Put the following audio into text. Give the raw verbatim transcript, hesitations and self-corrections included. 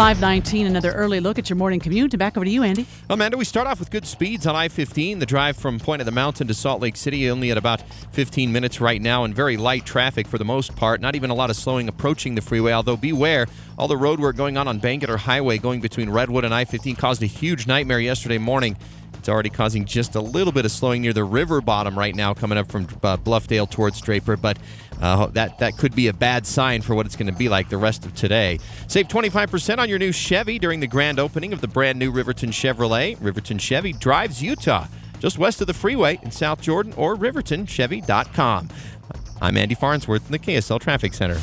five nineteen, another early look at your morning commute. Back over to you, Andy. Amanda, we start off with good speeds on I fifteen. The drive from Point of the Mountain to Salt Lake City only at about fifteen minutes right now, and very light traffic for the most part. Not even a lot of slowing approaching the freeway, although beware, all the road work going on on Bangerter Highway going between Redwood and I fifteen caused a huge nightmare yesterday morning. It's already causing just a little bit of slowing near the river bottom right now coming up from uh, Bluffdale towards Draper, but uh, that, that could be a bad sign for what it's going to be like the rest of today. Save twenty-five percent on your new Chevy during the grand opening of the brand new Riverton Chevrolet. Riverton Chevy drives Utah, just west of the freeway in South Jordan, or riverton chevy dot com. I'm Andy Farnsworth in the K S L Traffic Center.